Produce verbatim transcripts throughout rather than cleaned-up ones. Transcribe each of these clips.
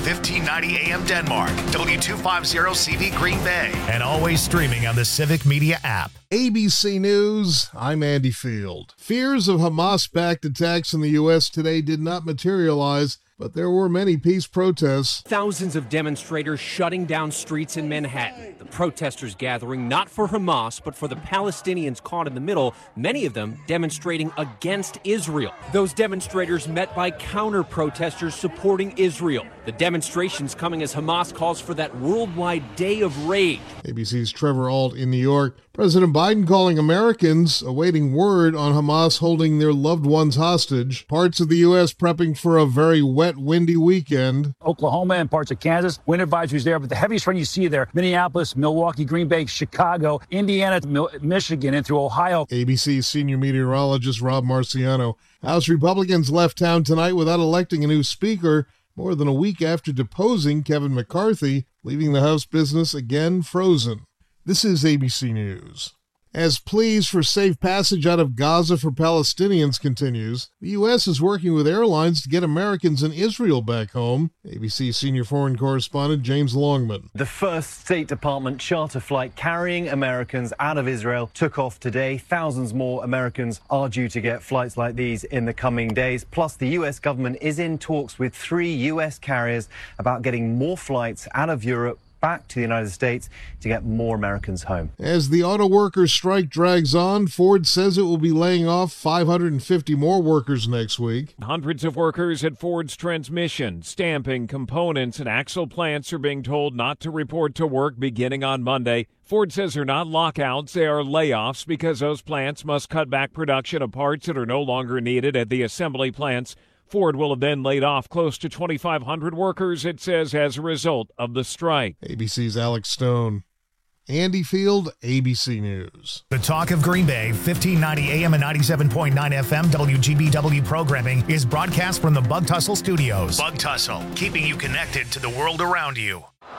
fifteen ninety A M Denmark, W two fifty C V Green Bay, and always streaming on the Civic Media app. A B C News, I'm Andy Field. Fears of Hamas-backed attacks in the U S today did not materialize, but there were many peace protests. Thousands of demonstrators shutting down streets in Manhattan. The protesters gathering not for Hamas, but for the Palestinians caught in the middle, many of them demonstrating against Israel. Those demonstrators met by counter-protesters supporting Israel. The demonstrations coming as Hamas calls for that worldwide day of rage. A B C's Trevor Ault in New York. President Biden calling Americans awaiting word on Hamas holding their loved ones hostage. Parts of the U S prepping for a very wet, windy weekend. Oklahoma and parts of Kansas, wind advisories there, but the heaviest rain you see there, Minneapolis, Milwaukee, Green Bay, Chicago, Indiana, Mil- Michigan, and through Ohio. A B C's senior meteorologist Rob Marciano. House Republicans left town tonight without electing a new speaker, more than a week after deposing Kevin McCarthy, leaving the House business again frozen. This is A B C News. As pleas for safe passage out of Gaza for Palestinians continues, the U S is working with airlines to get Americans in Israel back home. A B C senior foreign correspondent James Longman. The first State Department charter flight carrying Americans out of Israel took off today. Thousands more Americans are due to get flights like these in the coming days. Plus, the U S government is in talks with three U S carriers about getting more flights out of Europe back to the United States to get more Americans home. As the auto workers' strike drags on, Ford says it will be laying off five hundred fifty more workers next week. Hundreds of workers at Ford's transmission, stamping, components, and axle plants are being told not to report to work beginning on Monday. Ford says they're not lockouts, they are layoffs because those plants must cut back production of parts that are no longer needed at the assembly plants. Ford will have then laid off close to twenty-five hundred workers, it says, as a result of the strike. A B C's Alex Stone. Andy Field, A B C News. The Talk of Green Bay, fifteen ninety A M and ninety-seven point nine F M W G B W programming is broadcast from the Bug Tussle Studios. Bug Tussle, keeping you connected to the world around you.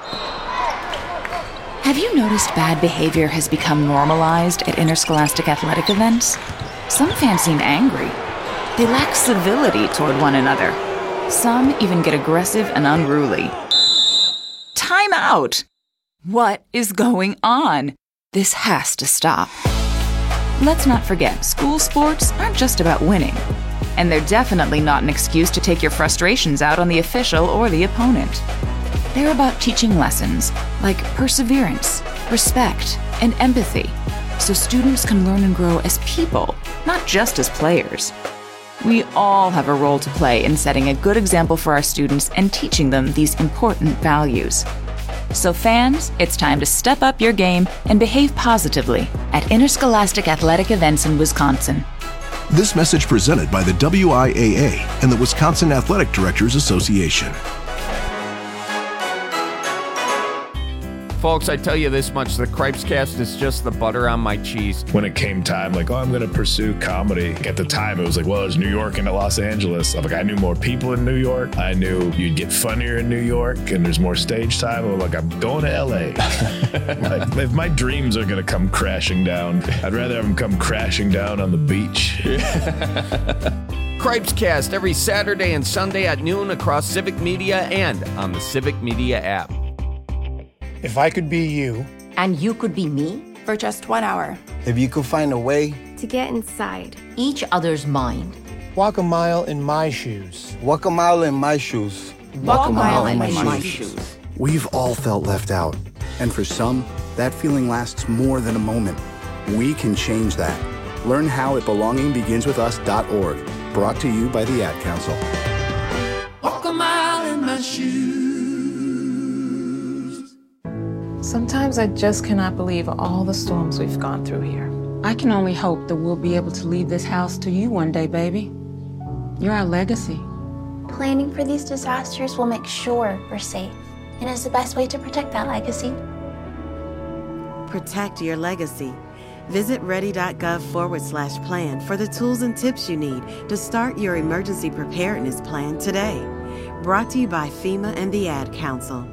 Have you noticed bad behavior has become normalized at interscholastic athletic events? Some fans seem angry. They lack civility toward one another. Some even get aggressive and unruly. Time out! What is going on? This has to stop. Let's not forget, school sports aren't just about winning. And they're definitely not an excuse to take your frustrations out on the official or the opponent. They're about teaching lessons like perseverance, respect, and empathy, so students can learn and grow as people, not just as players. We all have a role to play in setting a good example for our students and teaching them these important values. So fans, it's time to step up your game and behave positively at interscholastic athletic events in Wisconsin. This message presented by the W I A A and the Wisconsin Athletic Directors Association. Folks, I tell you this much, the Cripescast is just the butter on my cheese. When it came time, like, oh, I'm going to pursue comedy. At the time, it was like, well, it was New York and Los Angeles. I'm like, I knew more people in New York. I knew you'd get funnier in New York and there's more stage time. I'm like, I'm going to L A. Like, if my dreams are going to come crashing down, I'd rather have them come crashing down on the beach. Cripescast every Saturday and Sunday at noon across Civic Media and on the Civic Media app. If I could be you. And you could be me? For just one hour. If you could find a way. To get inside. Each other's mind. Walk a mile in my shoes. Walk a mile in my shoes. Walk, Walk a mile, mile in my, my shoes. shoes. We've all felt left out. And for some, that feeling lasts more than a moment. We can change that. Learn how at belonging begins with us dot org. Brought to you by the Ad Council. Walk a mile in my shoes. Sometimes I just cannot believe all the storms we've gone through here. I can only hope that we'll be able to leave this house to you one day, baby. You're our legacy. Planning for these disasters will make sure we're safe, and is the best way to protect that legacy. Protect your legacy. Visit ready.gov forward slash plan for the tools and tips you need to start your emergency preparedness plan today. Brought to you by FEMA and the Ad Council.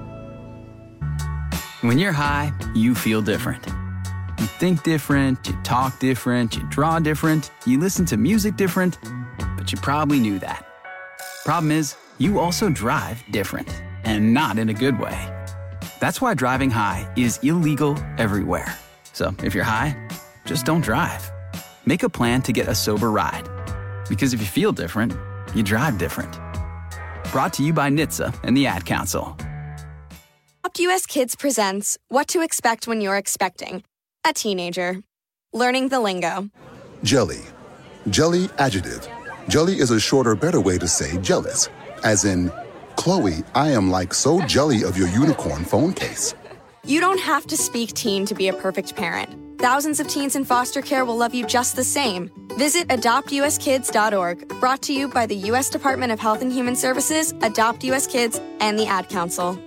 When you're high, you feel different. You think different, you talk different, you draw different, you listen to music different, but you probably knew that. Problem is, you also drive different. and not in a good way. That's why driving high is illegal everywhere. So if you're high, just don't drive. Make a plan to get a sober ride. Because if you feel different, you drive different. Brought to you by N H T S A and the Ad Council. Adopt U S Kids presents What to Expect When You're Expecting a Teenager. Learning the lingo. Jelly. Jelly adjective. Jelly is a shorter, better way to say jealous. As in, Chloe, I am like so jelly of your unicorn phone case. You don't have to speak teen to be a perfect parent. Thousands of teens in foster care will love you just the same. Visit adopt u s kids dot org, brought to you by the U S Department of Health and Human Services, Adopt U S Kids, and the Ad Council.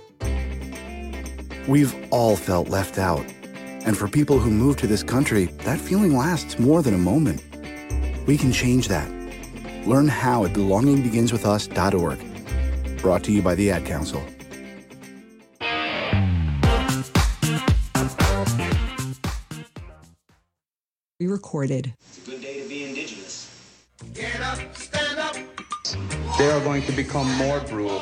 We've all felt left out. And for people who move to this country, that feeling lasts more than a moment. We can change that. Learn how at belonging begins with us dot org. Brought to you by the Ad Council. We recorded. It's a good day to be indigenous. Get up, stand up. They are going to become more brutal.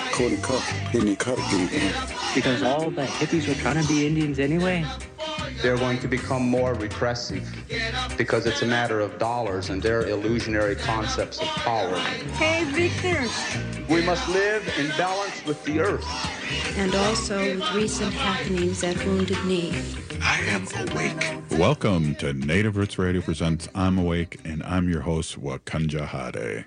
Because all the hippies were trying to be Indians anyway. They're going to become more repressive because it's a matter of dollars and their illusionary concepts of power. Hey, Victor. We must live in balance with the earth. And also with recent happenings at Wounded Knee. I am awake. Welcome to Native Roots Radio presents I'm Awake, and I'm your host, Wakanja Hade.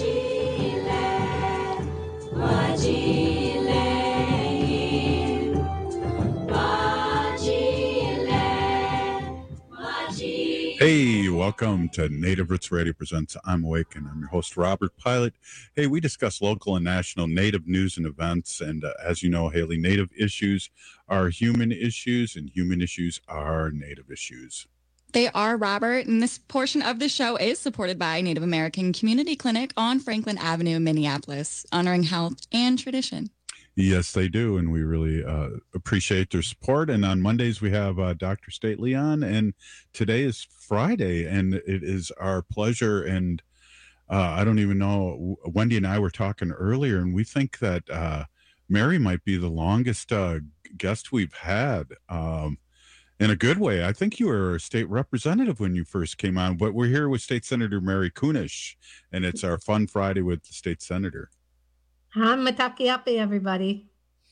Hey, welcome to Native Roots Radio presents I'm Awake, and I'm your host, Robert Pilot. Hey, we discuss local and national Native news and events, and uh, as you know, Haley, Native issues are human issues, and human issues are Native issues. They are, Robert, and this portion of the show is supported by Native American Community Clinic on Franklin Avenue in Minneapolis, honoring health and tradition. Yes, they do, and we really uh, appreciate their support. And on Mondays, we have uh, Doctor Stately on, and today is Friday, and it is our pleasure. And uh, I don't even know, Wendy and I were talking earlier, and we think that uh, Mary might be the longest uh, guest we've had, um, in a good way. I think you were a state representative when you first came on, but we're here with State Senator Mary Kunesh, and it's our Fun Friday with the State Senator. I'm Matakiapi, everybody.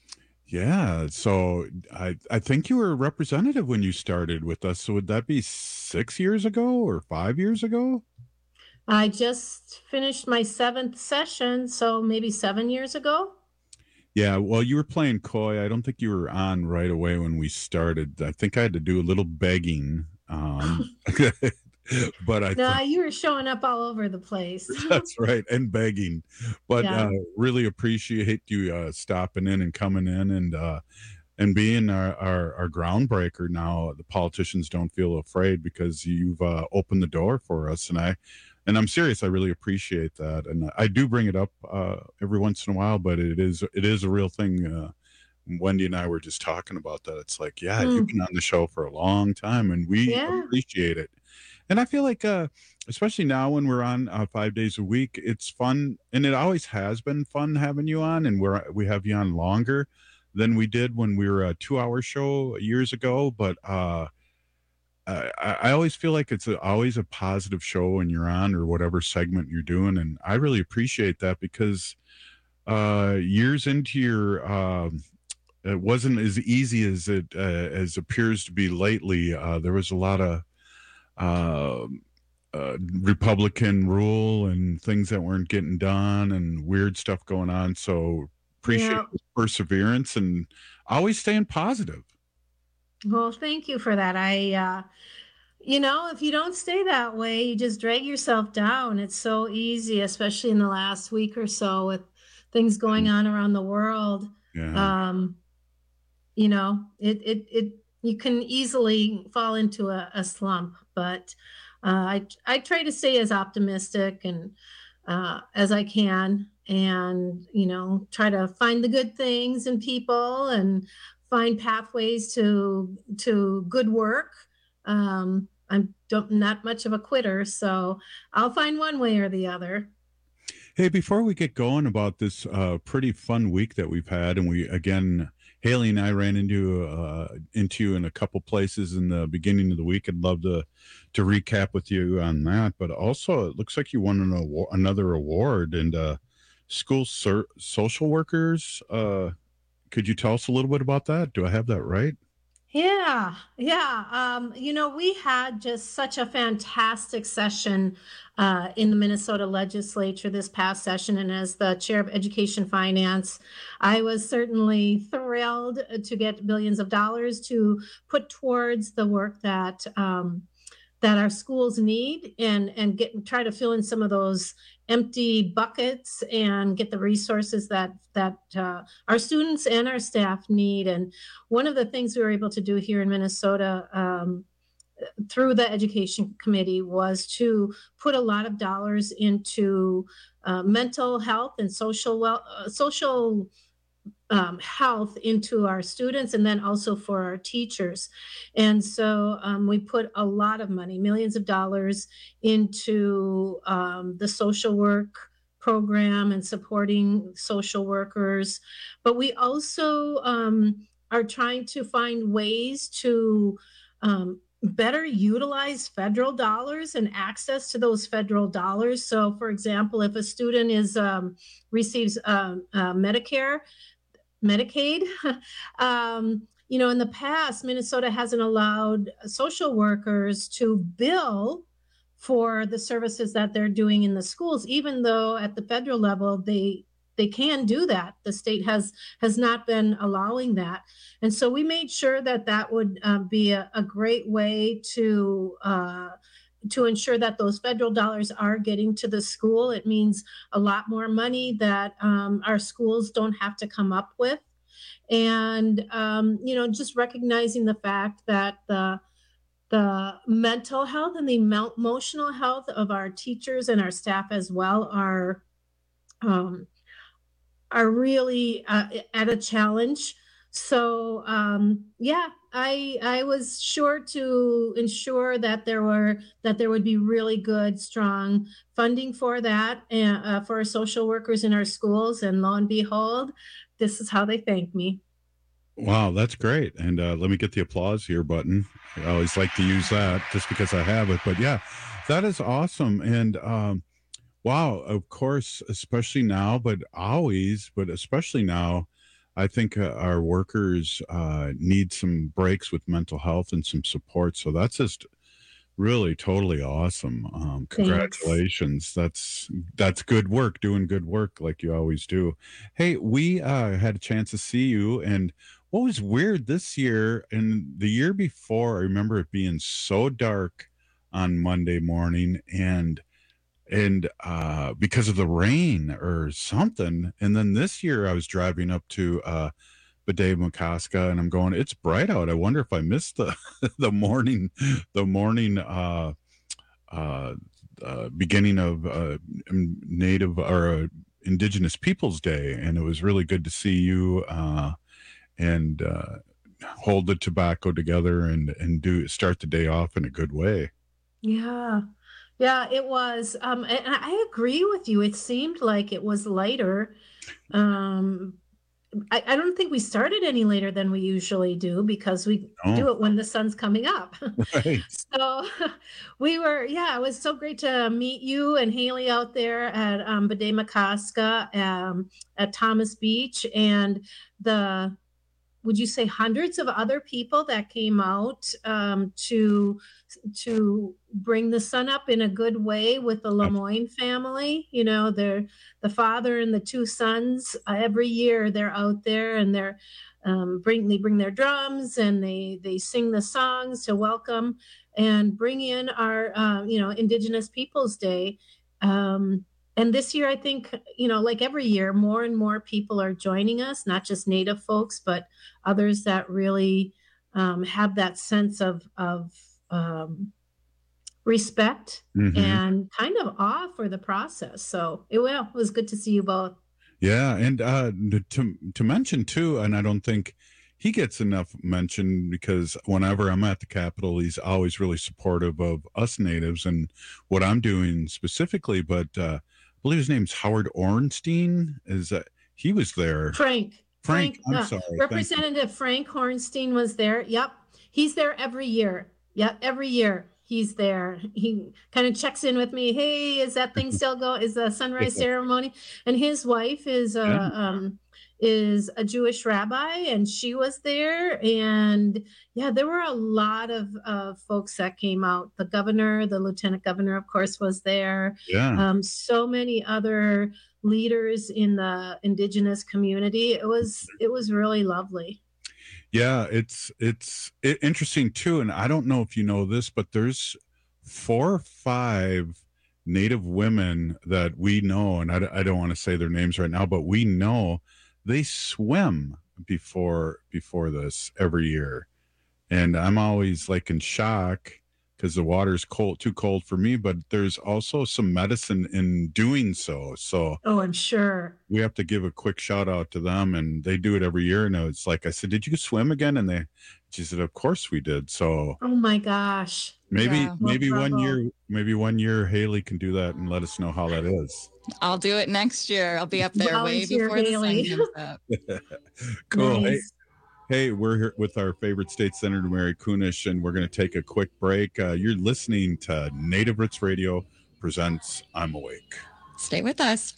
Yeah, so I I think you were a representative when you started with us. So would that be six years ago or five years ago? I just finished my seventh session, so maybe seven years ago. Yeah, well, you were playing coy. I don't think you were on right away when we started. I think I had to do a little begging. Um, But I no, think, you were showing up all over the place. that's right, and begging. But Yeah. uh, really appreciate you uh, stopping in and coming in and uh, and being our, our, our groundbreaker. Now the politicians don't feel afraid because you've uh, opened the door for us, and I and I'm serious. I really appreciate that, and I do bring it up uh, every once in a while. But it is it is a real thing. Uh, Wendy and I were just talking about that. It's like, yeah, Mm. you've been on the show for a long time, and we Yeah. appreciate it. And I feel like, uh, especially now when we're on uh, five days a week, it's fun, and it always has been fun having you on, and we're we have you on longer than we did when we were a two-hour show years ago. But uh, I, I always feel like it's a, always a positive show when you're on or whatever segment you're doing, and I really appreciate that because uh, years into your, um it wasn't as easy as it uh, as appears to be lately. Uh, there was a lot of uh, uh, Republican rule and things that weren't getting done and weird stuff going on. So appreciate Yeah. the perseverance and always staying positive. Well, thank you for that. I, uh, you know, if you don't stay that way, you just drag yourself down. It's so easy, especially in the last week or so with things going on around the world. Yeah. Um, you know, it, it, it, you can easily fall into a, a slump, but uh, I, I try to stay as optimistic and uh, as I can, and, you know, try to find the good things in people and find pathways to, to good work. Um, I'm don't, not much of a quitter, so I'll find one way or the other. Hey, before we get going about this uh, pretty fun week that we've had, and we again, Haley and I ran into uh, into you in a couple places in the beginning of the week. I'd love to to recap with you on that. But also, it looks like you won an award, another award, and uh, school ser- social workers. Uh, could you tell us a little bit about that? Do I have that right? Yeah, yeah. Um, you know, we had just such a fantastic session uh, in the Minnesota legislature this past session. And as the chair of education finance, I was certainly thrilled to get billions of dollars to put towards the work that um, that our schools need and, and get try to fill in some of those empty buckets and get the resources that that uh, our students and our staff need. And one of the things we were able to do here in Minnesota um, through the education committee was to put a lot of dollars into uh, mental health and social well, uh, social Um, health into our students and then also for our teachers. And so um, we put a lot of money, millions of dollars into um, the social work program and supporting social workers. But we also um, are trying to find ways to um, better utilize federal dollars and access to those federal dollars. So for example, if a student is um, receives um, uh, Medicare, Medicaid. um, you know, in the past, Minnesota hasn't allowed social workers to bill for the services that they're doing in the schools, even though at the federal level, they they can do that. The state has has not been allowing that. And so we made sure that that would uh, be a, a great way to uh, to ensure that those federal dollars are getting to the school. It means a lot more money that um, our schools don't have to come up with. And, um, you know, just recognizing the fact that the, the mental health and the emotional health of our teachers and our staff as well are, um, are really uh, at a challenge. So um, yeah, I I was sure to ensure that there were that there would be really good, strong funding for that and uh, for our social workers in our schools. And lo and behold, this is how they thank me. Wow, that's great. And uh, let me get the applause here button. I always like to use that just because I have it. But yeah, that is awesome. And um, wow, of course, especially now, but always, but especially now. I think uh, our workers uh, need some breaks with mental health and some support. So that's just really totally awesome. Um, congratulations. That's that's good work, doing good work like you always do. Hey, we uh, had a chance to see you. And what was weird this year and the year before, I remember it being so dark on Monday morning and and uh, because of the rain or something. And then this year I was driving up to uh, Badea-Makaska and I'm going, it's bright out. I wonder if I missed the the morning, the morning uh, uh, uh, beginning of uh, Native or uh, Indigenous Peoples Day. And it was really good to see you uh, and uh, hold the tobacco together and, and do start the day off in a good way. Yeah. Yeah, it was. Um, and I agree with you. It seemed like it was later. Um, I, I don't think we started any later than we usually do because we Oh. do it when the sun's coming up. Right. So we were, yeah, it was so great to meet you and Haley out there at um, Badea-Makaska um, at Thomas Beach and the, would you say hundreds of other people that came out um, to to bring the sun up in a good way with the Lemoyne family. You know, they're the father and the two sons. Uh, every year they're out there and they're um, bring they bring their drums and they they sing the songs to welcome and bring in our uh, you know Indigenous Peoples Day. Um, and this year, I think, you know, like every year, more and more people are joining us, not just Native folks, but others that really um, have that sense of of um, respect Mhm. and kind of awe for the process. So it, well, it was good to see you both. Yeah, and uh, to to mention too, and I don't think he gets enough mention because whenever I'm at the Capitol, he's always really supportive of us natives and what I'm doing specifically. But uh, believe his name's Howard Ornstein. Is that he was there? Frank. Frank, I'm uh, sorry. Representative Frank Hornstein was there. Yep. He's there every year. Yep. Every year he's there. He kind of checks in with me. Hey, is that thing still going? Is the sunrise ceremony? And his wife is a, Yeah. um, is a Jewish rabbi, and she was there. And yeah, there were a lot of uh, folks that came out. The governor, the lieutenant governor, of course, was there. Yeah. Um, so many other leaders in the indigenous community. It was it was really lovely. Yeah, it's it's it, interesting too, and I don't know if you know this, but there's four or five Native women that we know, and I, I don't want to say their names right now, but we know they swim before before this every year, and I'm always like in shock because the water's cold, too cold for me. But there's also some medicine in doing so. So Oh, I'm sure. we have to give a quick shout out to them, and they do it every year. And it's like I said, did you swim again? And they, she said, of course we did. So Oh my gosh. maybe Yeah. maybe Well, one bravo. year, maybe one year Haley can do that and let us know how that is. I'll do it next year. I'll be up there Volunteer, way before Haley. the sun comes up. Cool. Nice. Hey, hey, we're here with our favorite state senator, Mary Kunesh, and we're going to take a quick break. Uh, you're listening to Native Roots Radio presents I'm Awake. Stay with us.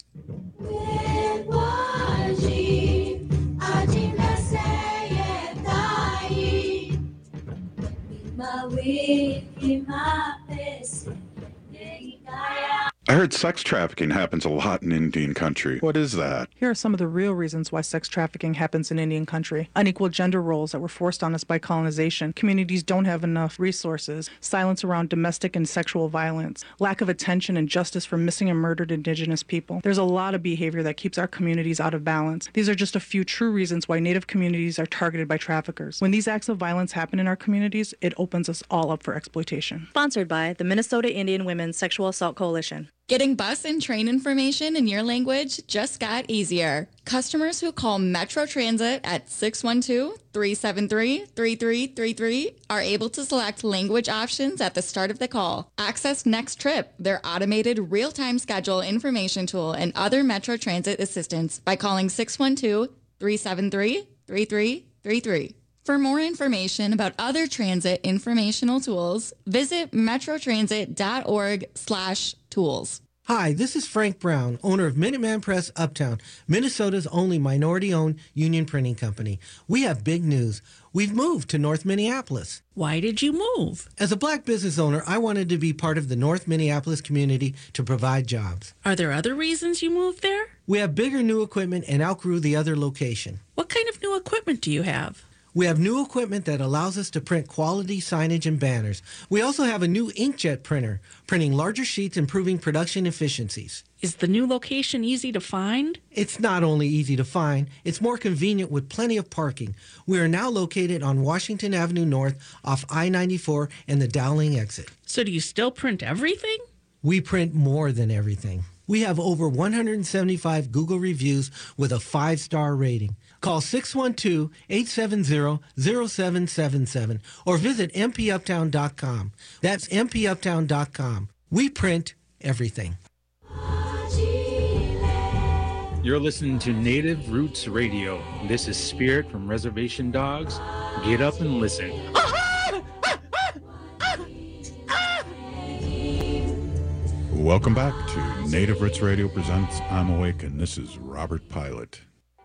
I heard sex trafficking happens a lot in Indian country. What is that? Here are some of the real reasons why sex trafficking happens in Indian country. Unequal gender roles that were forced on us by colonization. Communities don't have enough resources. Silence around domestic and sexual violence. Lack of attention and justice for missing and murdered Indigenous people. There's a lot of behavior that keeps our communities out of balance. These are just a few true reasons why Native communities are targeted by traffickers. When these acts of violence happen in our communities, it opens us all up for exploitation. Sponsored by the Minnesota Indian Women's Sexual Assault Coalition. Getting bus and train information in your language just got easier. Customers who call Metro Transit at six one two, three seven three, three three three three are able to select language options at the start of the call. Access Next Trip, their automated real-time schedule information tool, and other Metro Transit assistance by calling six one two, three seven three, three three three three. For more information about other transit informational tools, visit metrotransit.org slash tools. Hi, this is Frank Brown, owner of Minuteman Press Uptown, Minnesota's only minority-owned union printing company. We have big news. We've moved to North Minneapolis. Why did you move? As a black business owner, I wanted to be part of the North Minneapolis community to provide jobs. Are there other reasons you moved there? We have bigger new equipment and outgrew the other location. What kind of new equipment do you have? We have new equipment that allows us to print quality signage and banners. We also have a new inkjet printer, printing larger sheets, improving production efficiencies. Is the new location easy to find? It's not only easy to find, it's more convenient with plenty of parking. We are now located on Washington Avenue North off I ninety-four and the Dowling exit. So do you still print everything? We print more than everything. We have over one hundred seventy-five Google reviews with a five-star rating. Call six one two, eight seven zero, zero seven seven seven or visit m p uptown dot com. That's m p uptown dot com. We print everything. You're listening to Native Roots Radio. This is Spirit from Reservation Dogs. Get up and listen. Welcome back to Native Roots Radio presents I'm Awake, and this is Robert Pilot.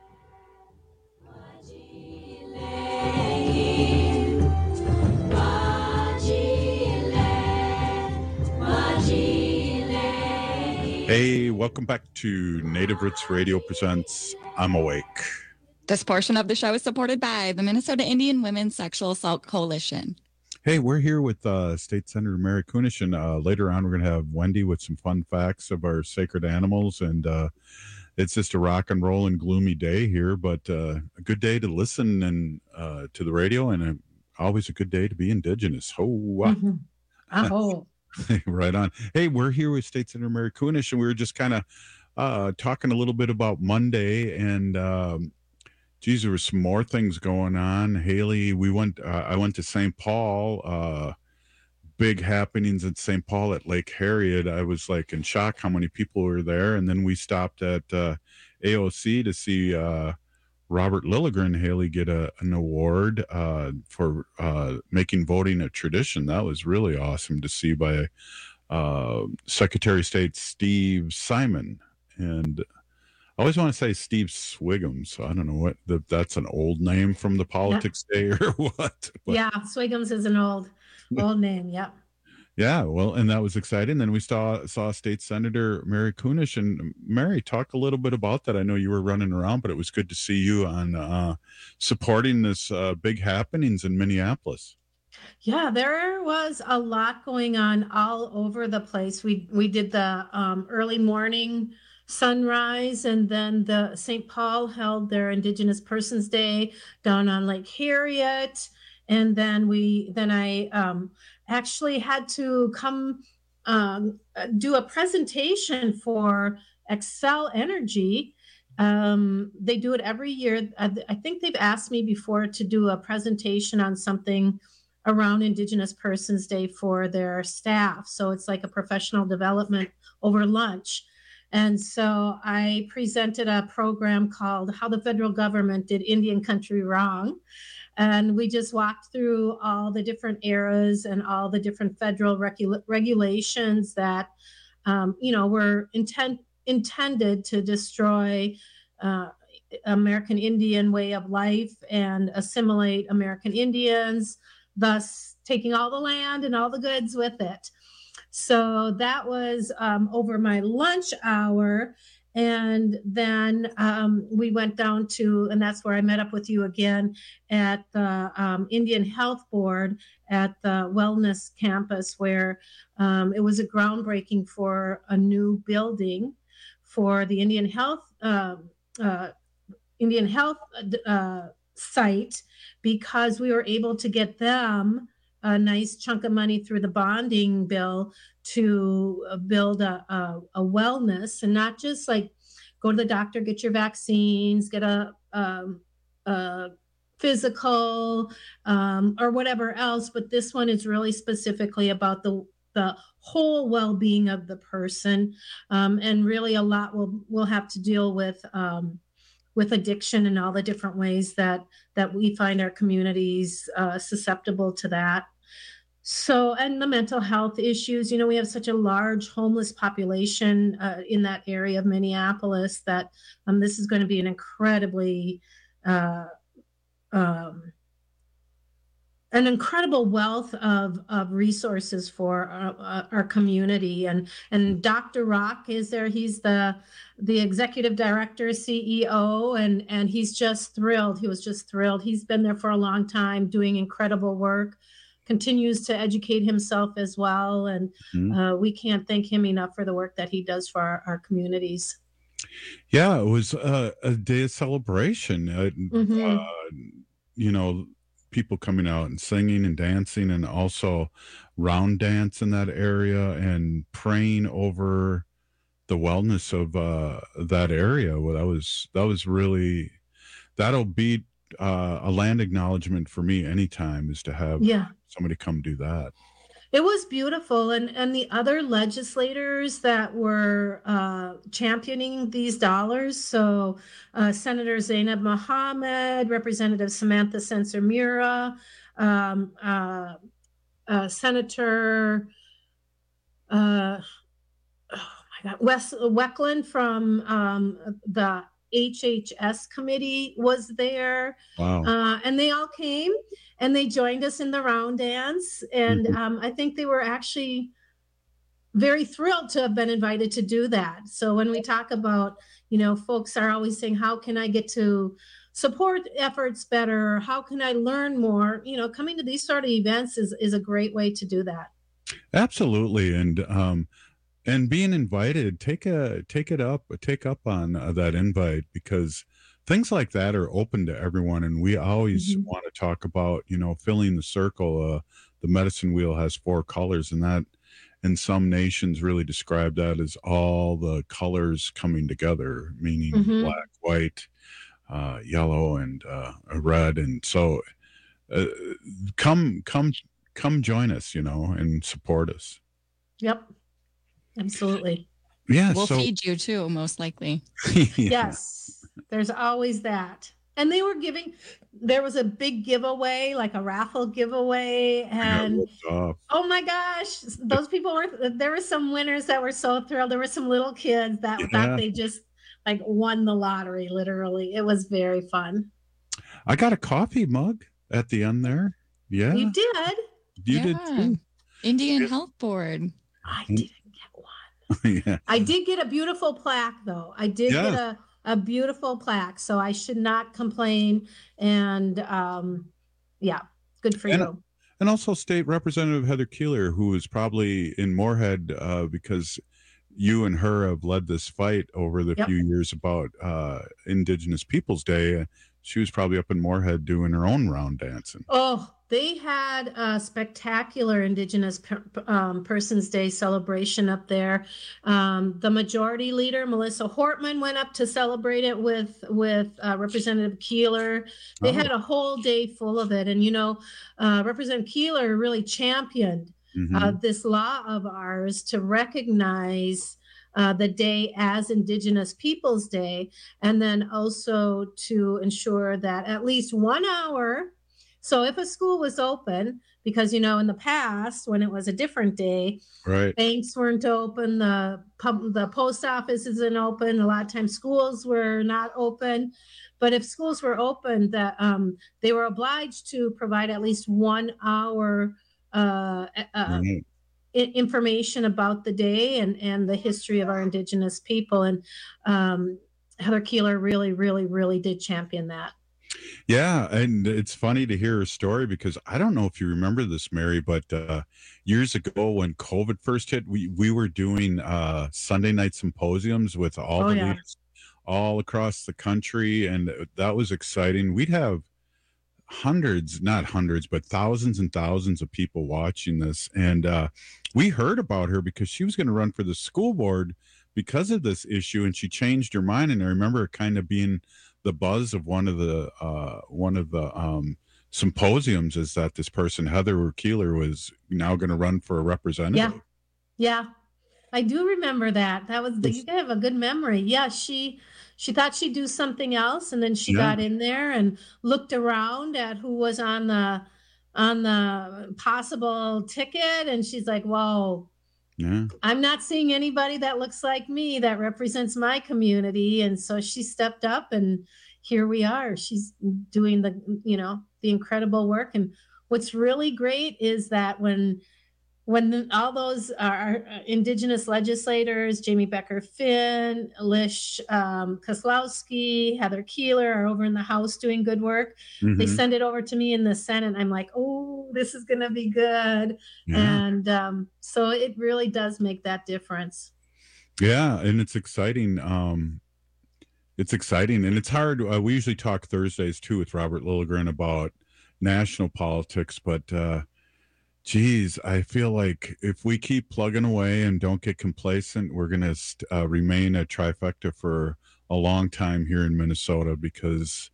Hey, welcome back to Native Roots Radio presents I'm Awake. This portion of the show is supported by the Minnesota Indian Women's Sexual Assault Coalition. Hey, we're here with uh, State Senator Mary Kunesh, and uh, later on we're going to have Wendy with some fun facts of our sacred animals. And uh, it's just a rock and roll and gloomy day here, but uh, a good day to listen and uh, to the radio, and a, always a good day to be Indigenous. Ho, Mm-hmm. Oh. Right on. Hey, we're here with State Senator Mary Kunesh, and we were just kind of uh, talking a little bit about Monday, and um, geez, there was some more things going on. Haley, we went. Uh, I went to Saint Paul. Uh, big happenings at Saint Paul at Lake Harriet. I was like in shock how many people were there. And then we stopped at uh, A O C to see uh, Robert Lilligren Haley get a, an award uh, for uh, making voting a tradition. That was really awesome to see by uh, Secretary of State Steve Simon. And I always want to say Steve Swigum, so I don't know what the, that's an old name from the politics yeah. day or what. But, yeah, Swigums is an old old name. Yep. Yeah, well, and that was exciting. Then we saw saw State Senator Mary Kunesh, and Mary, talk a little bit about that. I know you were running around, but it was good to see you on uh, supporting this uh, big happenings in Minneapolis. Yeah, there was a lot going on all over the place. We we did the um, early morning sunrise, and then the Saint Paul held their Indigenous Persons Day down on Lake Harriet, and then we then I um, actually had to come um, do a presentation for Xcel Energy. Um, they do it every year. I, I think they've asked me before to do a presentation on something around Indigenous Persons Day for their staff. So it's like a professional development over lunch. And so I presented a program called How the Federal Government Did Indian Country Wrong. And we just walked through all the different eras and all the different federal regu- regulations that, um, you know, were intent, intended to destroy uh, American Indian way of life and assimilate American Indians, thus taking all the land and all the goods with it. So that was um, over my lunch hour. And then um, we went down to, and that's where I met up with you again at the um, Indian Health Board at the Wellness Campus, where um, it was a groundbreaking for a new building for the Indian Health uh, uh, Indian Health uh, site, because we were able to get them a nice chunk of money through the bonding bill to build a, a, a wellness, and not just like go to the doctor, get your vaccines, get a, um, a physical um, or whatever else. But this one is really specifically about the the whole well-being of the person, um, and really a lot will will have to deal with um, with addiction and all the different ways that that we find our communities uh, susceptible to that. So, and the mental health issues, you know, we have such a large homeless population uh, in that area of Minneapolis that um, this is going to be an incredibly, uh, um, an incredible wealth of, of resources for our, our community. And, and Doctor Rock is there. He's the, the executive director, C E O, and, and he's just thrilled. He was just thrilled. He's been there for a long time doing incredible work, continues to educate himself as well. And mm-hmm. uh, we can't thank him enough for the work that he does for our, our communities. Yeah, it was uh, a day of celebration. Uh, mm-hmm. uh, you know, people coming out and singing and dancing, and also round dance in that area and praying over the wellness of uh, that area. Well, that was, that was really, that'll be uh, a land acknowledgement for me anytime, is to have yeah. somebody come do that. It was beautiful. And, and the other legislators that were uh, championing these dollars, so uh, Senator Zainab Mohammed, Representative Samantha Sensor-Mura, um, uh, uh, Senator uh, oh my God, Wes Weckland from um, the H H S committee was there. Wow. Uh, and they all came and they joined us in the round dance. And mm-hmm. um, I think they were actually very thrilled to have been invited to do that. So when we talk about, you know, folks are always saying, how can I get to support efforts better? How can I learn more? You know, coming to these sort of events is, is a great way to do that. Absolutely. And, um, and being invited, take a, take it up, take up on uh, that invite, because things like that are open to everyone. And we always mm-hmm. want to talk about, you know, filling the circle. Uh, the medicine wheel has four colors, and that in some nations really describe that as all the colors coming together, meaning mm-hmm. black, white, uh, yellow, and uh, red. And so uh, come, come come join us, you know, and support us. Yep. Absolutely. Yeah. We'll so, feed you too, most likely. yeah. Yes. There's always that. And they were giving, there was a big giveaway, like a raffle giveaway. And oh my gosh, those people were, there were some winners that were so thrilled. There were some little kids that Yeah. thought they just like won the lottery, literally. It was very fun. I got a coffee mug at the end there. Yeah. You did? You did Yeah. too. Indian Health Board. I didn't get one. Yeah. I did get a beautiful plaque though. I did Yes. get a, a beautiful plaque. So I should not complain. And um, yeah, good for And- you. And also State Representative Heather Keeler, who is probably in Moorhead uh, because you and her have led this fight over the Yep. few years about uh, Indigenous Peoples Day. She was probably up in Moorhead doing her own round dancing. Oh, they had a spectacular Indigenous per, um, Persons Day celebration up there. Um, the majority leader, Melissa Hortman, went up to celebrate it with with uh, Representative Keeler. They Oh. had a whole day full of it, and you know, uh, Representative Keeler really championed uh, this law of ours to recognize uh, the day as Indigenous Peoples Day, and then also to ensure that at least one hour. So if a school was open, because, you know, in the past, when it was a different day, Right. banks weren't open, the pub, the post office isn't open, a lot of times schools were not open. But if schools were open, that um, they were obliged to provide at least one hour uh, uh, Mhm. i- information about the day and, and the history of our Indigenous people. And um, Heather Keeler really, really, really did champion that. Yeah, and it's funny to hear her story because I don't know if you remember this, Mary, but uh, years ago when COVID first hit, we we were doing uh, Sunday night symposiums with all Oh, the yeah. leaders all across the country, and that was exciting. We'd have hundreds, not hundreds, but thousands and thousands of people watching this, and uh, we heard about her because she was going to run for the school board because of this issue, and she changed her mind. And I remember it kind of being the buzz of one of the uh one of the um symposiums is that this person Heather Keeler was now going to run for a representative. Yeah. Yeah. I do remember that. That was the, you have a good memory. Yeah, she she thought she'd do something else, and then she Yeah. got in there and looked around at who was on the on the possible ticket, and she's like, "Whoa, Yeah. I'm not seeing anybody that looks like me that represents my community." And so she stepped up, and here we are. She's doing the, you know, the incredible work. And what's really great is that when when the, all those are Indigenous legislators, Jamie Becker Finn, Lish um, Koslowski, Heather Keeler are over in the House doing good work. They Mhm. send it over to me in the Senate. I'm like, oh, this is going to be good. Yeah. And um, so it really does make that difference. Yeah, and it's exciting. Um, it's exciting, and it's hard. Uh, we usually talk Thursdays too with Robert Lilligren about national politics, but uh, geez, I feel like if we keep plugging away and don't get complacent, we're going to uh, remain a trifecta for a long time here in Minnesota because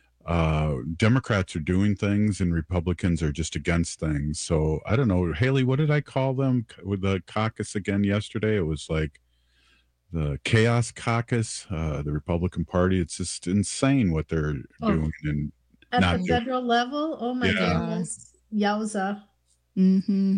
uh, Democrats are doing things and Republicans are just against things. So I don't know, Haley, what did I call them with the caucus again yesterday? It was like the chaos caucus, uh, the Republican Party. It's just insane what they're Oh. doing and At not the do- federal level, oh my Yeah. goodness, yowza. Mm-hmm.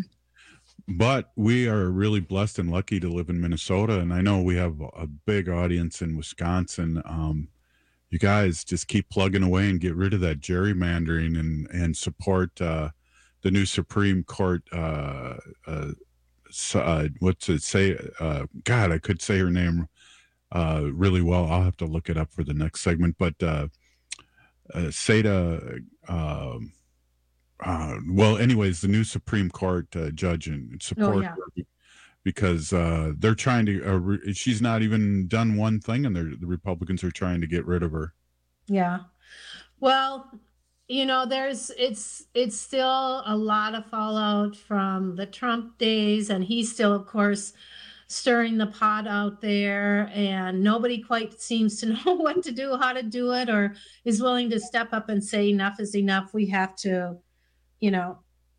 But we are really blessed and lucky to live in Minnesota. And I know we have a big audience in Wisconsin. Um, you guys just keep plugging away and get rid of that gerrymandering and, and support uh, the new Supreme Court. Uh, uh, s- uh, what's it say? Uh, God, I could say her name uh, really well. I'll have to look it up for the next segment. But uh, uh, Seda. Um, uh, well, anyways, the new Supreme Court uh, judge and support Oh, yeah. her because uh, they're trying to. Uh, re- she's not even done one thing, and they're, the Republicans are trying to get rid of her. Yeah. Well, you know, there's it's it's still a lot of fallout from the Trump days, and he's still, of course, stirring the pot out there, and nobody quite seems to know what to do, how to do it, or is willing to step up and say enough is enough. We have to, you know,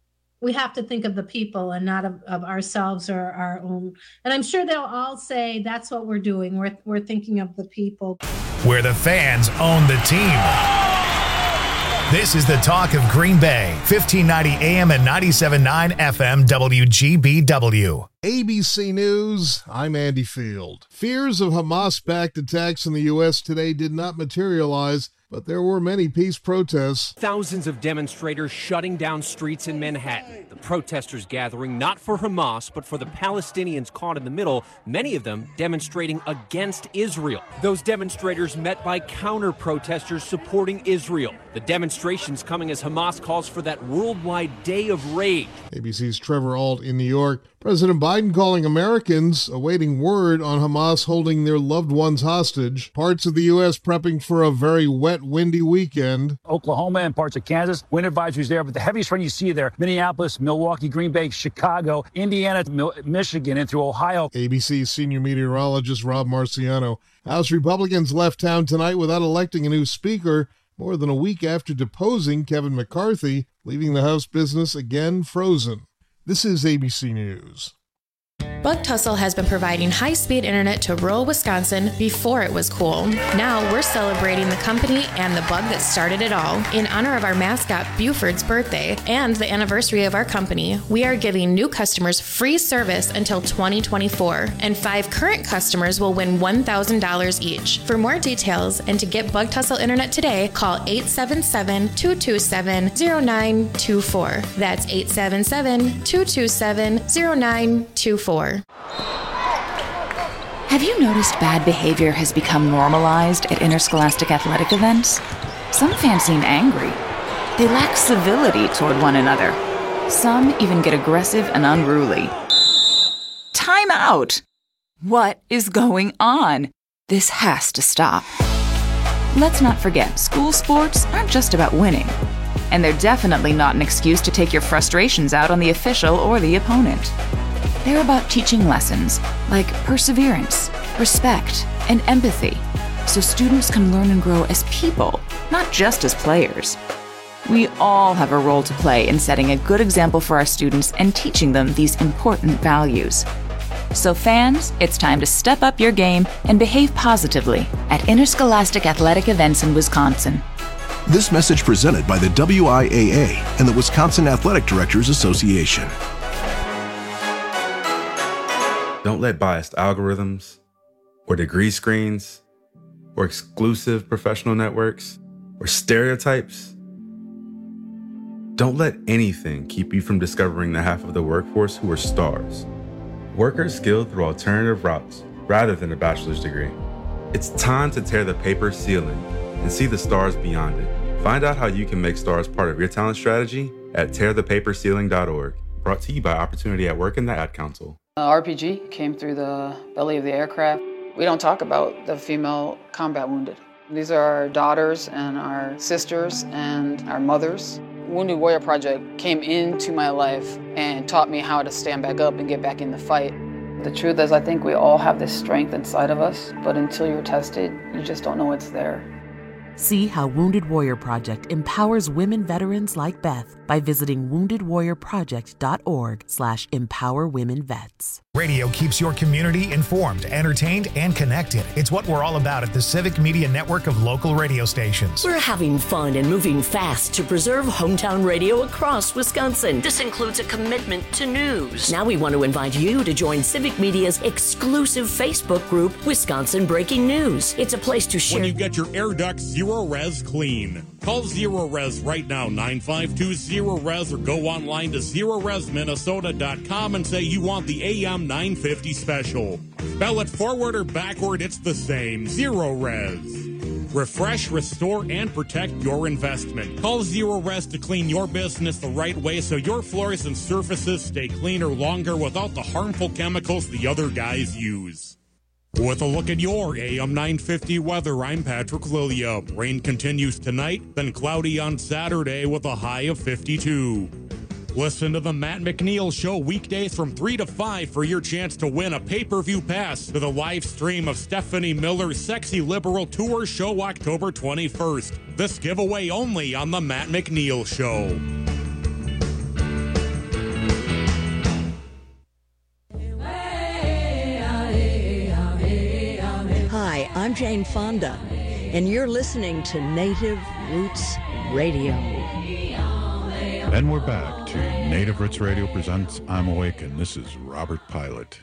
we have to think of the people and not of, of ourselves or our own. And I'm sure they'll all say that's what we're doing. We're, we're thinking of the people. Where the fans own the team. This is the talk of Green Bay, fifteen ninety A M and ninety-seven point nine F M W G B W. A B C News, I'm Andy Field. Fears of Hamas-backed attacks in the U S today did not materialize, but there were many peace protests. Thousands of demonstrators shutting down streets in Manhattan. The protesters gathering not for Hamas, but for the Palestinians caught in the middle, many of them demonstrating against Israel. Those demonstrators met by counter-protesters supporting Israel. The demonstrations coming as Hamas calls for that worldwide day of rage. A B C's Trevor Ault in New York. President Biden calling Americans awaiting word on Hamas holding their loved ones hostage. Parts of the U S prepping for a very wet, windy weekend. Oklahoma and parts of Kansas, wind advisories there, but the heaviest rain you see there, Minneapolis, Milwaukee, Green Bay, Chicago, Indiana, Michigan, and through Ohio. A B C's senior meteorologist Rob Marciano. House Republicans left town tonight without electing a new speaker, more than a week after deposing Kevin McCarthy, leaving the House business again frozen. This is A B C News. Bug Tussle has been providing high-speed internet to rural Wisconsin before it was cool. Now we're celebrating the company and the bug that started it all. In honor of our mascot Buford's birthday and the anniversary of our company, we are giving new customers free service until twenty twenty-four, and five current customers will win one thousand dollars each. For more details and to get Bug Tussle internet today, call eight seven seven, two two seven, zero nine two four. That's eight seven seven, two two seven, zero nine two four. Have you noticed bad behavior has become normalized at interscholastic athletic events? Some fans seem angry. They lack civility toward one another. Some even get aggressive and unruly. Time out! What is going on? This has to stop. Let's not forget, school sports aren't just about winning. And they're definitely not an excuse to take your frustrations out on the official or the opponent. They're about teaching lessons like perseverance, respect, and empathy, so students can learn and grow as people, not just as players. We all have a role to play in setting a good example for our students and teaching them these important values. So fans, it's time to step up your game and behave positively at interscholastic athletic events in Wisconsin. This message presented by the W I A A and the Wisconsin Athletic Directors Association. Don't let biased algorithms, or degree screens, or exclusive professional networks, or stereotypes. Don't let anything keep you from discovering the half of the workforce who are stars. Workers skilled through alternative routes rather than a bachelor's degree. It's time to tear the paper ceiling and see the stars beyond it. Find out how you can make stars part of your talent strategy at tear the paper ceiling dot org. Brought to you by Opportunity at Work and the Ad Council. Uh, R P G came through the belly of the aircraft. We don't talk about the female combat wounded. These are our daughters and our sisters and our mothers. Wounded Warrior Project came into my life and taught me how to stand back up and get back in the fight. The truth is, I think we all have this strength inside of us, but until you're tested, you just don't know it's there. See how Wounded Warrior Project empowers women veterans like Beth by visiting wounded warrior project dot org slash empower women vets. Radio keeps your community informed, entertained, and connected. It's what we're all about at the Civic Media Network of local radio stations. We're having fun and moving fast to preserve hometown radio across Wisconsin. This includes a commitment to news. Now we want to invite you to join Civic Media's exclusive Facebook group, Wisconsin Breaking News. It's a place to share. When you get your air ducts Zero Res clean, call Zero Res right now, nine five two zero res, or go online to zero res minnesota dot com and say you want the A M nine fifty special. Spell it forward or backward, it's the same. Zero Res. Refresh, restore, and protect your investment. Call Zero Res to clean your business the right way so your floors and surfaces stay cleaner longer without the harmful chemicals the other guys use. With a look at your A M nine fifty weather, I'm Patrick Lilia. Rain continues tonight, then cloudy on Saturday with a high of fifty-two. Listen to the Matt McNeil Show weekdays from three to five for your chance to win a pay-per-view pass to the live stream of Stephanie Miller's Sexy Liberal Tour show October twenty-first. This giveaway only on the Matt McNeil Show. I'm Jane Fonda, and you're listening to Native Roots Radio. And we're back to Native Roots Radio presents I'm Awake, and this is Robert Pilot.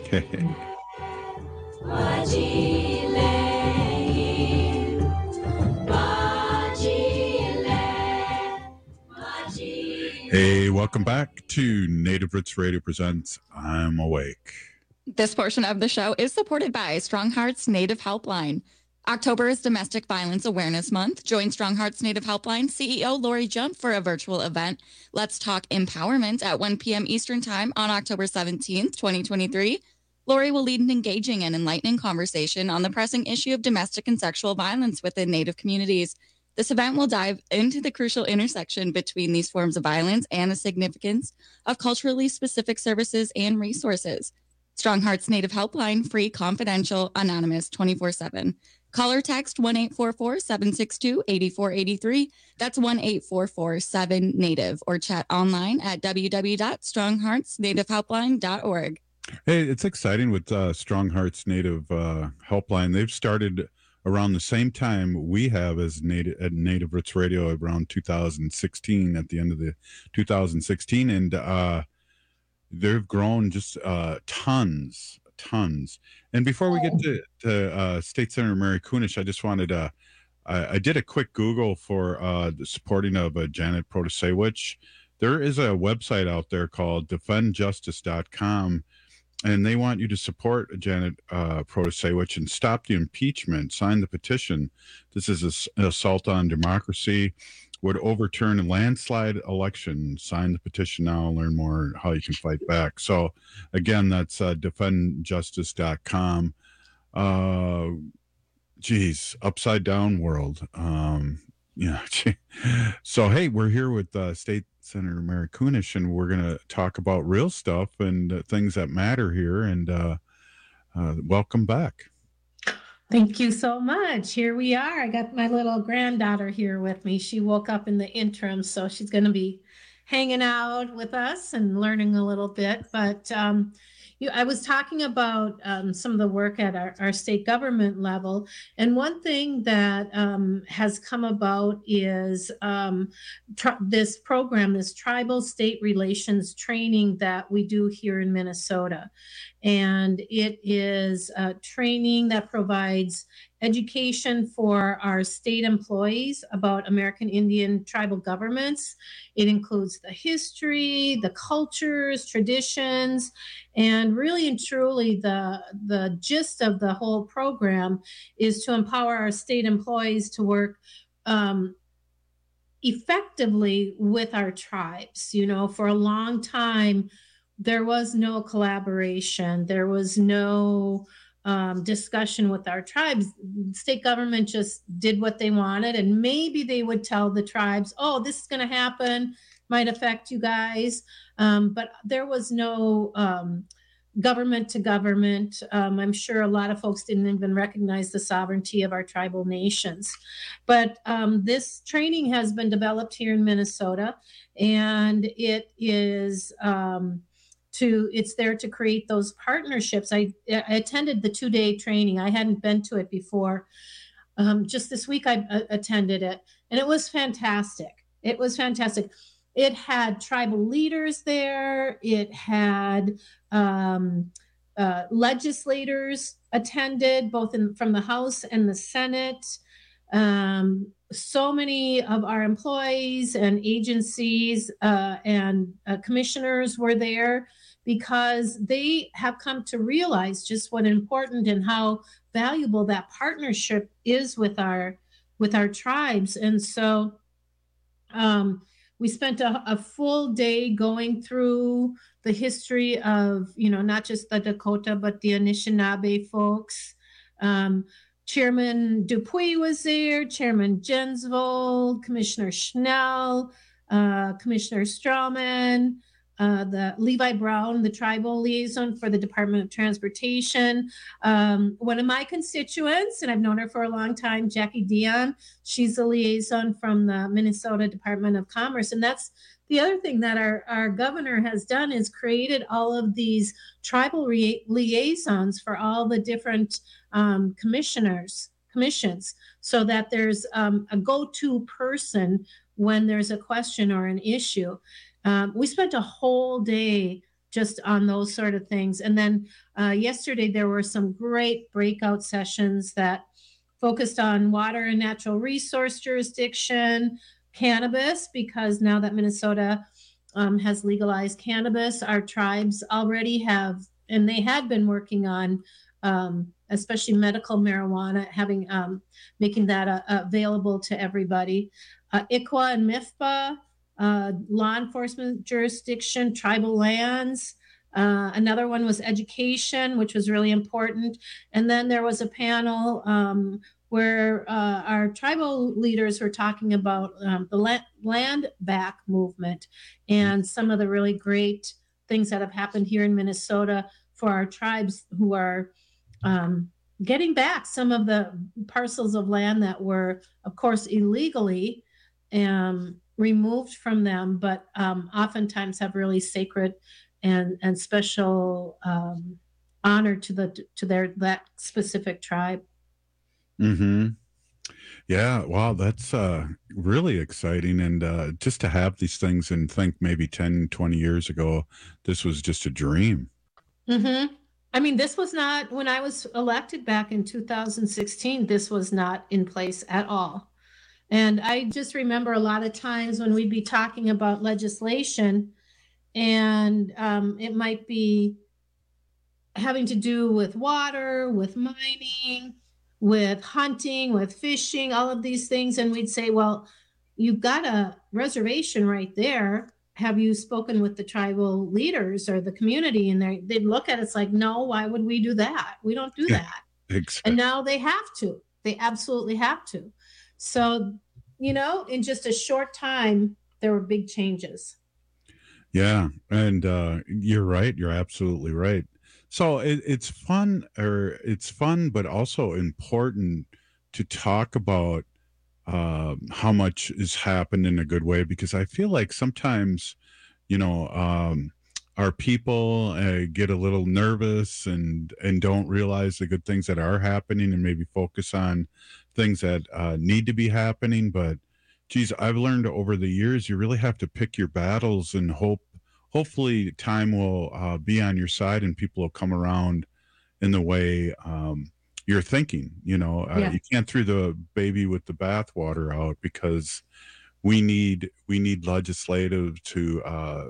Hey, welcome back to Native Roots Radio presents I'm Awake. This portion of the show is supported by Strong Hearts Native Helpline. October is Domestic Violence Awareness Month. Join Strong Hearts Native Helpline C E O Lori Jump for a virtual event. Let's Talk Empowerment at one p.m. Eastern Time on October seventeenth, twenty twenty-three. Lori will lead an engaging and enlightening conversation on the pressing issue of domestic and sexual violence within Native communities. This event will dive into the crucial intersection between these forms of violence and the significance of culturally specific services and resources. Strong Hearts Native Helpline, free, confidential, anonymous, twenty-four seven. Call or text one eight four four, seven six two, eight four eight three. That's one eight four four seven NATIVE, or chat online at w w w dot strong hearts native helpline dot org. Hey, it's exciting with uh, Strong Hearts Native uh, Helpline. They've started around the same time we have as Native at Native Roots Radio, around two thousand sixteen, at the end of the two thousand sixteen, and uh, they've grown just uh, tons, tons. And before we get to, to uh, State Senator Mary Kunesh, I just wanted to, I, I did a quick Google for uh, the supporting of uh, Janet Protasewicz. There is a website out there called defend justice dot com. And they want you to support Janet uh, Protasewicz and stop the impeachment, sign the petition. This is an assault on democracy, would overturn a landslide election. Sign the petition now, learn more how you can fight back. So, again, that's uh, defend justice dot com. Uh, geez, upside down world. Um, yeah. So, hey, we're here with uh, State Senator Mary Kunesh, and we're going to talk about real stuff and uh, things that matter here. And uh, uh, welcome back. Thank you so much. Here we are. I got my little granddaughter here with me. She woke up in the interim, so she's going to be hanging out with us and learning a little bit. But um, you, I was talking about um, some of the work at our, our state government level. And one thing that um, has come about is um, tr- this program, this tribal state relations training that we do here in Minnesota. And it is uh, training that provides education for our state employees about American Indian tribal governments. It includes the history, the cultures, traditions, and really and truly the, the gist of the whole program is to empower our state employees to work um, effectively with our tribes. You know, for a long time, there was no collaboration. There was no um, discussion with our tribes. State government just did what they wanted, and maybe they would tell the tribes, oh, this is going to happen, might affect you guys. Um, but there was no um, government to government. Um, I'm sure a lot of folks didn't even recognize the sovereignty of our tribal nations. But um, this training has been developed here in Minnesota, and it is... Um, To, it's there to create those partnerships. I, I attended the two-day training. I hadn't been to it before. Um, just this week I uh, attended it, and it was fantastic. It was fantastic. It had tribal leaders there. It had um, uh, legislators attended, both in, from the House and the Senate. Um, so many of our employees and agencies uh, and uh, commissioners were there, because they have come to realize just what important and how valuable that partnership is with our with our tribes. And so um, we spent a, a full day going through the history of, you know, not just the Dakota, but the Anishinaabe folks. Um, Chairman Dupuy was there, Chairman Jensvold, Commissioner Schnell, uh, Commissioner Strawman, uh, the Levi Brown, the tribal liaison for the Department of Transportation. Um, one of my constituents, and I've known her for a long time, Jackie Dion, she's the liaison from the Minnesota Department of Commerce. And that's the other thing that our, our governor has done is created all of these tribal re- liaisons for all the different um, commissioners, commissions, so that there's um, a go-to person when there's a question or an issue. Um, we spent a whole day just on those sort of things. And then uh, yesterday, there were some great breakout sessions that focused on water and natural resource jurisdiction, cannabis, because now that Minnesota um, has legalized cannabis, our tribes already have, and they had been working on, um, especially medical marijuana, having um, making that uh, available to everybody. Uh, I C W A and M I F P A, uh, law enforcement jurisdiction, tribal lands. Uh, another one was education, which was really important. And then there was a panel um, where uh, our tribal leaders were talking about um, the land, land back movement and some of the really great things that have happened here in Minnesota for our tribes who are um, getting back some of the parcels of land that were, of course, illegally um, removed from them, but um, oftentimes have really sacred and and special um, honor to the to their that specific tribe. Mm-hmm. Yeah, wow, that's uh, really exciting. And uh, just to have these things and think maybe ten, twenty years ago, this was just a dream. Mm-hmm. I mean, this was not, when I was elected back in two thousand sixteen, this was not in place at all. And I just remember a lot of times when we'd be talking about legislation and um, it might be having to do with water, with mining, with hunting, with fishing, all of these things. And we'd say, well, you've got a reservation right there. Have you spoken with the tribal leaders or the community? And they they'd look at it, it's like, no, why would we do that? We don't do that. Exactly. And now they have to. They absolutely have to. So, you know, in just a short time, there were big changes. Yeah. And uh, you're right. You're absolutely right. So it, it's fun, or it's fun, but also important to talk about uh, how much has happened in a good way, because I feel like sometimes, you know, um, our people uh, get a little nervous and and don't realize the good things that are happening, and maybe focus on things that uh, need to be happening. But geez, I've learned over the years, you really have to pick your battles and hope. Hopefully time will uh, be on your side and people will come around in the way um, you're thinking. You know, uh, Yeah. you can't throw the baby with the bathwater out, because we need we need legislative to uh,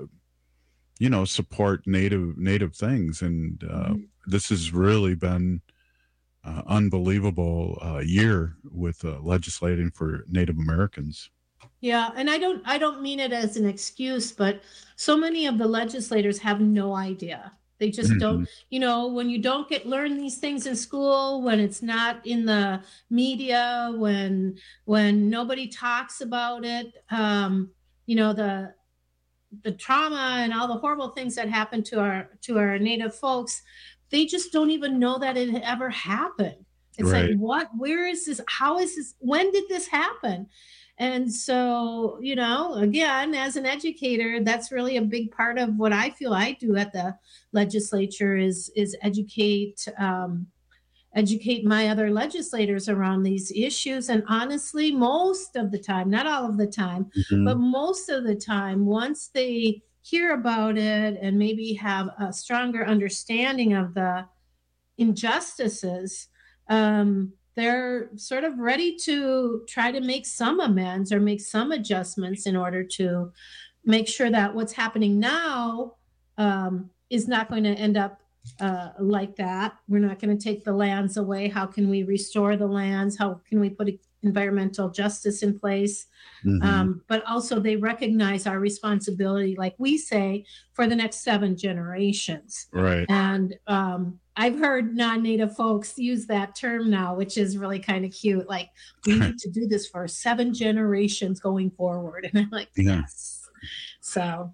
you know, support native native things, and uh, Mhm. this has really been uh, unbelievable uh, year with uh, legislating for Native Americans. Yeah, and I don't I don't mean it as an excuse, but so many of the legislators have no idea. They just don't, you know, when you don't get learn these things in school, when it's not in the media, when when nobody talks about it, um, you know, the the trauma and all the horrible things that happen to our to our Native folks, they just don't even know that it ever happened. It's Right. like, what, where is this? How is this? When did this happen? And so, you know, again, as an educator, that's really a big part of what I feel I do at the legislature is is educate um, educate my other legislators around these issues. And honestly, most of the time, not all of the time, Mhm. but most of the time, once they hear about it and maybe have a stronger understanding of the injustices, um, they're sort of ready to try to make some amends or make some adjustments in order to make sure that what's happening now um, is not going to end up uh, like that. We're not going to take the lands away. How can we restore the lands? How can we put environmental justice in place? Mhm. Um, but also they recognize our responsibility, like we say, for the next seven generations. Right. And um, I've heard non-Native folks use that term now, which is really kind of cute. Like, we need to do this for seven generations going forward. And I'm like, Yeah. yes. So,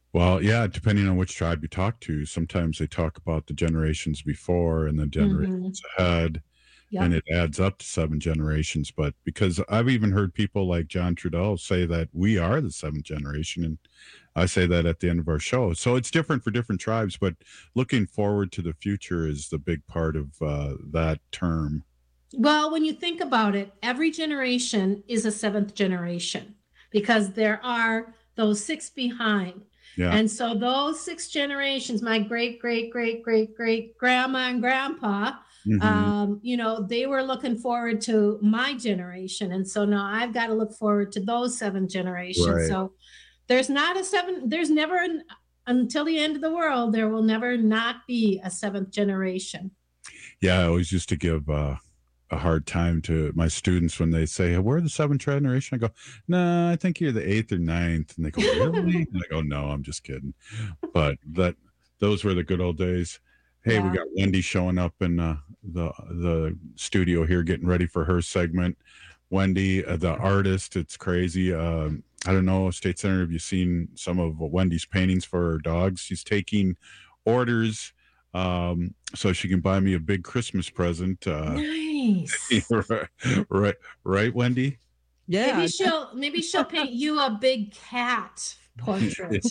Well, yeah, depending on which tribe you talk to, sometimes they talk about the generations before and the generations mm-hmm. ahead, yep. and it adds up to seven generations. But because I've even heard people like John Trudeau say that we are the seventh generation, and I say that at the end of our show. So it's different for different tribes, but looking forward to the future is the big part of uh, that term. Well, when you think about it, every generation is a seventh generation because there are those six behind. Yeah. And so those six generations, my great, great, great, great, great grandma and grandpa, mm-hmm. um, you know, they were looking forward to my generation. And so now I've got to look forward to those seven generations. Right. So there's not a seven, there's never, an, until the end of the world, there will never not be a seventh generation. Yeah, I always used to give uh, a hard time to my students when they say, we're the seventh generation. I go, no, nah, I think you're the eighth or ninth. And they go, really? And I go, no, I'm just kidding. But that those were the good old days. Hey, yeah. We got Wendy showing up in uh, the the studio here, getting ready for her segment. Wendy, uh, the artist, it's crazy. Um, I don't know, State Senator, have you seen some of Wendy's paintings for her dogs? She's taking orders um, so she can buy me a big Christmas present. Uh, nice. right, right, right, Wendy? Yeah. Maybe she'll maybe she'll paint you a big cat portrait.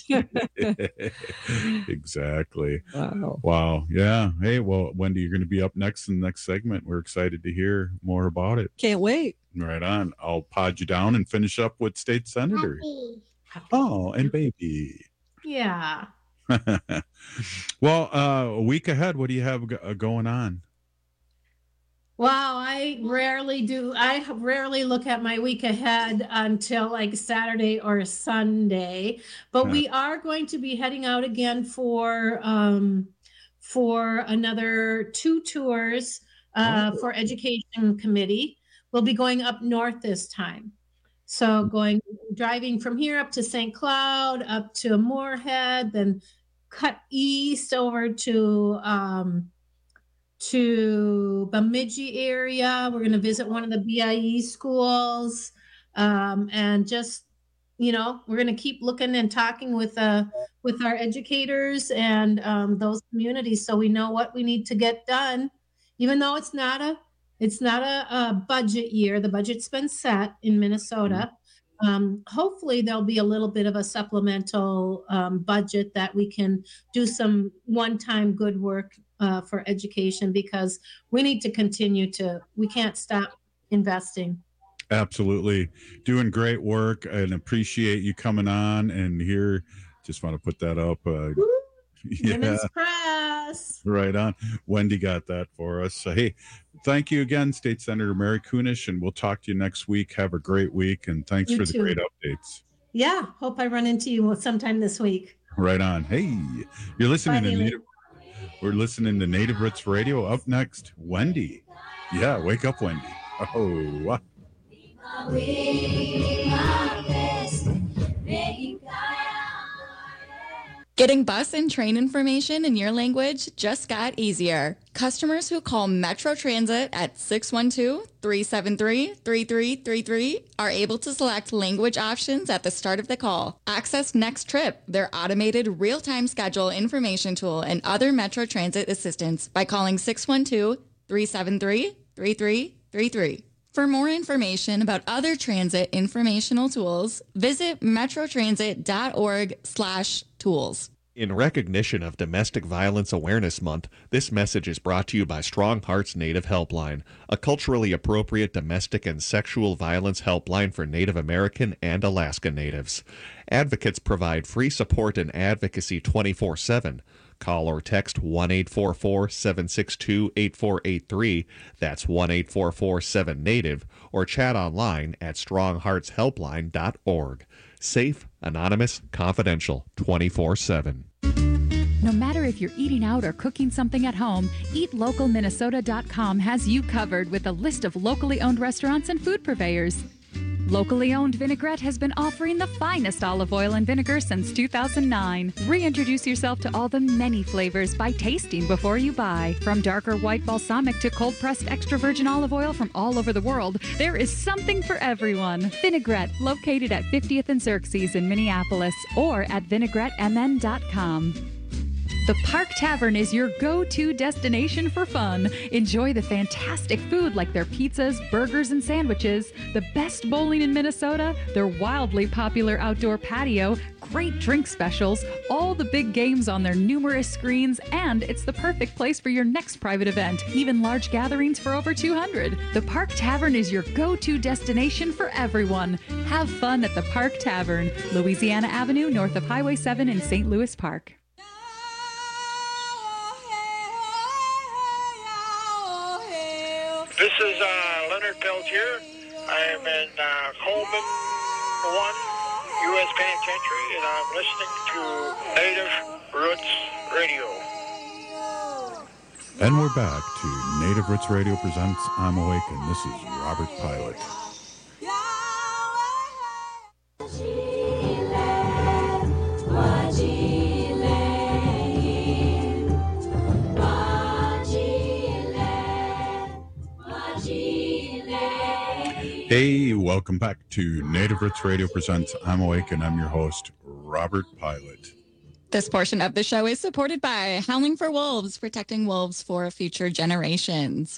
Exactly. Wow. Wow. Yeah. Hey, well, Wendy, you're going to be up next in the next segment. We're excited to hear more about it. Can't wait. Right on. I'll pod you down and finish up with State Senator. Happy. Oh, and baby. Yeah. Well, uh, a week ahead, what do you have go- going on? Wow, I rarely do. I rarely look at my week ahead until like Saturday or Sunday. But yeah. We are going to be heading out again for um, for another two tours uh, oh. for Education Committee. We'll be going up north this time. So going driving from here up to Saint Cloud, up to Moorhead, then cut east over to um, to Bemidji area. We're going to visit one of the B I E schools, um, and just, you know, we're going to keep looking and talking with uh with our educators and um, those communities, so we know what we need to get done, even though it's not a it's not a, a budget year. The budget's been set in Minnesota. Um, hopefully there'll be a little bit of a supplemental um, budget that we can do some one-time good work uh, for education, because we need to continue to, we can't stop investing. Absolutely. Doing great work, and appreciate you coming on. And here, just want to put that up. Uh, yeah. Women's Press. Right on. Wendy got that for us. So, hey, thank you again, State Senator Mary Kunesh, and we'll talk to you next week. Have a great week, and thanks You for too. the great updates. Yeah, hope I run into you sometime this week. Right on. Hey, you're listening Bye, to Haley. Native. We're listening to Native Roots Radio. Up next, Wendy. Yeah, wake up, Wendy. Oh, what? Getting bus and train information in your language just got easier. Customers who call Metro Transit at six one two, three seven three, three three three three are able to select language options at the start of the call. Access Next Trip, their automated real-time schedule information tool, and other Metro Transit assistance by calling six one two, three seven three, three three three three. For more information about other transit informational tools, visit metrotransit.org slash tools. In recognition of Domestic Violence Awareness Month, this message is brought to you by Strong Hearts Native Helpline, a culturally appropriate domestic and sexual violence helpline for Native American and Alaska Natives. Advocates provide free support and advocacy twenty-four seven. Call or text one eight four four, seven six two, eight four eight three, that's one eight four four seven NATIVE, or chat online at strong hearts helpline dot org. Safe, anonymous, confidential, twenty-four seven. No matter if you're eating out or cooking something at home, eat local minnesota dot com has you covered with a list of locally owned restaurants and food purveyors. Locally owned Vinaigrette has been offering the finest olive oil and vinegar since two thousand nine. Reintroduce yourself to all the many flavors by tasting before you buy. From darker white balsamic to cold-pressed extra virgin olive oil from all over the world, there is something for everyone. Vinaigrette, located at fiftieth and Xerxes in Minneapolis, or at vinaigrette m n dot com. The Park Tavern is your go-to destination for fun. Enjoy the fantastic food like their pizzas, burgers, and sandwiches, the best bowling in Minnesota, their wildly popular outdoor patio, great drink specials, all the big games on their numerous screens, and it's the perfect place for your next private event, even large gatherings for over two hundred. The Park Tavern is your go-to destination for everyone. Have fun at the Park Tavern, Louisiana Avenue, north of Highway seven in Saint Louis Park. This is uh, Leonard Peltier. I am in uh, Coleman one U S Penitentiary, and I'm listening to Native Roots Radio. And we're back to Native Roots Radio presents I'm Awakened. This is Robert Pilot. Hey, welcome back to Native Roots Radio presents I'm Awake, and I'm your host, Robert Pilot. This portion of the show is supported by Howling for Wolves, protecting wolves for future generations.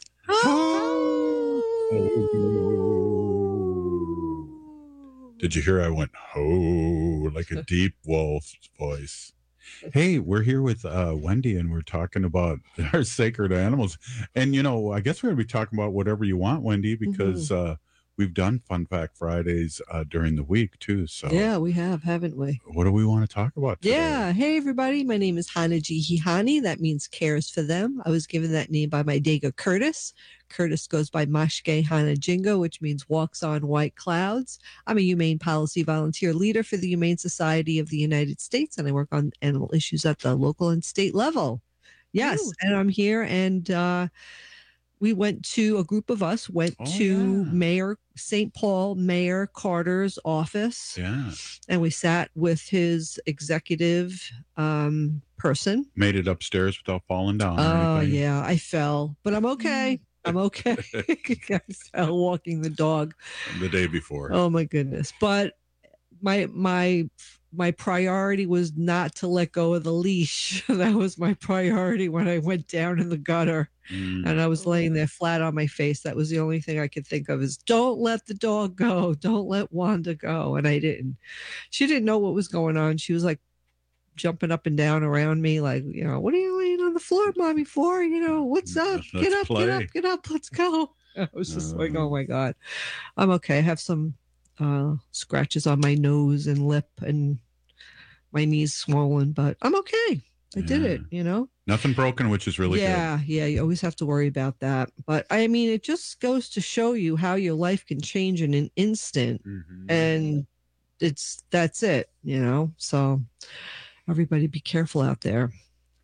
Did you hear I went, ho, like a deep wolf's voice? Hey, we're here with uh, Wendy, and we're talking about our sacred animals. And, you know, I guess we're going to be talking about whatever you want, Wendy, because mm-hmm. uh, we've done Fun Fact Fridays uh, during the week, too. So yeah, we have, haven't we? What do we want to talk about today? Yeah. Hey, everybody. My name is Hanaji Hihani. That means cares for them. I was given that name by my Dega Curtis. Curtis goes by Mashke Hanajingo, which means walks on white clouds. I'm a humane policy volunteer leader for the Humane Society of the United States, and I work on animal issues at the local and state level. Yes, Ooh. And I'm here, and uh, we went to, a group of us went oh, to yeah. Mayor Saint Paul, Mayor Carter's office. Yeah. And we sat with his executive um, person. Made it upstairs without falling down. Oh, yeah, I fell, but I'm okay. I'm okay. I fell walking the dog the day before. Oh my goodness. But my my my priority was not to let go of the leash. That was my priority when I went down in the gutter mm. and I was laying there flat on my face. That was the only thing I could think of is don't let the dog go. Don't let Wanda go. And I didn't. She didn't know what was going on. She was like jumping up and down around me like, you know, what are you laying on the floor, mommy, for? You know, what's up? Let's get up, play. get up, get up, let's go. I was just uh, like, oh my God. I'm okay. I have some uh, scratches on my nose and lip and my knees swollen, but I'm okay. I yeah. did it, you know? Nothing broken, which is really yeah, good. Yeah, you always have to worry about that. But I mean, it just goes to show you how your life can change in an instant. Mm-hmm. And it's, that's it, you know? So everybody be careful out there.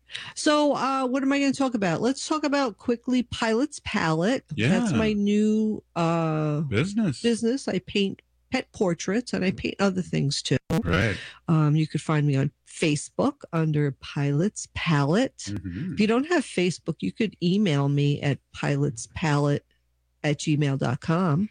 So uh, what am I going to talk about? Let's talk about quickly Pilot's Palette. Yeah. That's my new uh, business. Business. I paint pet portraits and I paint other things too. Right. Um, you could find me on Facebook under Pilot's Palette. Mm-hmm. If you don't have Facebook, you could email me at pilotspalette at gmail dot com.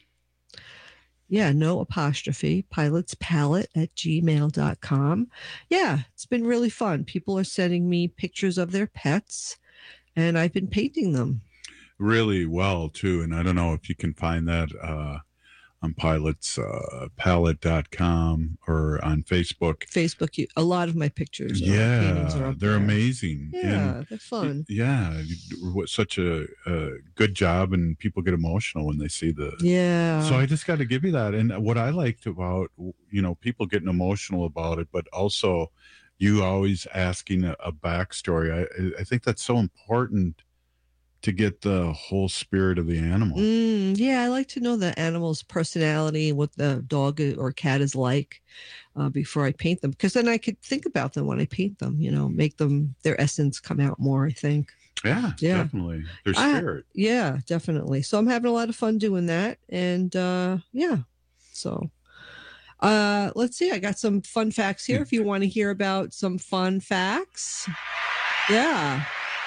Yeah, no apostrophe, Pilot's Palette at gmail dot com. Yeah, it's been really fun. People are sending me pictures of their pets, and I've been painting them. Really well, too. And I don't know if you can find that uh, on pilots palette dot com or on Facebook. Facebook, you, a lot of my pictures. Yeah, are they're there. amazing. Yeah, and they're fun. Yeah, such a, a good job, and people get emotional when they see the. Yeah. So I just got to give you that. And what I liked about, you know, people getting emotional about it, but also you always asking a, a backstory. I, I think that's so important to get the whole spirit of the animal. Mm, yeah, I like to know the animal's personality, what the dog or cat is like uh, before I paint them, because then I could think about them when I paint them, you know, make them, their essence come out more, I think. Yeah, yeah. Definitely. Their spirit. I, yeah, definitely. So I'm having a lot of fun doing that. And uh, yeah. So, uh, let's see. I got some fun facts here. If you want to hear about some fun facts, yeah.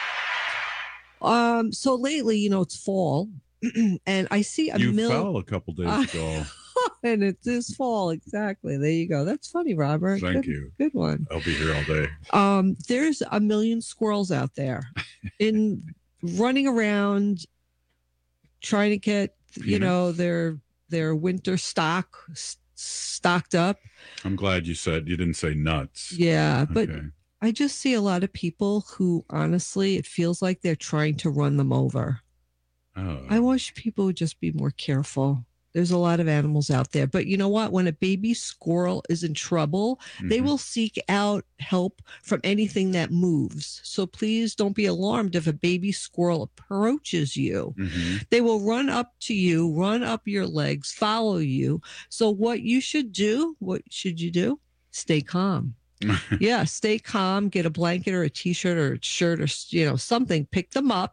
Um. So lately, you know, it's fall, and I see a you mil- fell a couple days uh, ago. And it is fall. Exactly. There you go. That's funny, Robert. Thank good, you. Good one. I'll be here all day. Um, there's a million squirrels out there in running around trying to get, you Peanuts? know, their their winter stock s- stocked up. I'm glad you said you didn't say nuts. Yeah, but Okay. I just see a lot of people who honestly, it feels like they're trying to run them over. Oh. I wish people would just be more careful. There's a lot of animals out there. But you know what? When a baby squirrel is in trouble, mm-hmm. they will seek out help from anything that moves. So please don't be alarmed if a baby squirrel approaches you. Mm-hmm. They will run up to you, run up your legs, follow you. So what you should do, what should you do? Stay calm. Yeah, stay calm. Get a blanket or a T-shirt or a shirt or, you know, something. Pick them up.